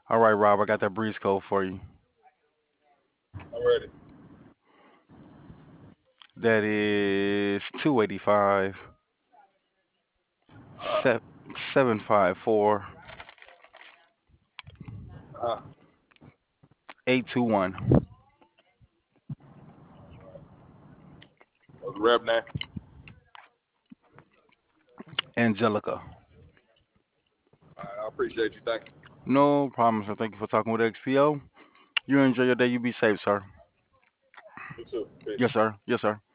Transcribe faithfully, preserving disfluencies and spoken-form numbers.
All right, Rob, I got that breeze code for you. I'm ready. That is two eighty-five, Uh, se- seven five four, uh, eight two one. what's the rep name? Angelica. All right, I appreciate you. Thank you. No problem, sir. Thank you for talking with X P O. You enjoy your day. You be safe, sir. You too. Peace. Yes, sir. Yes, sir.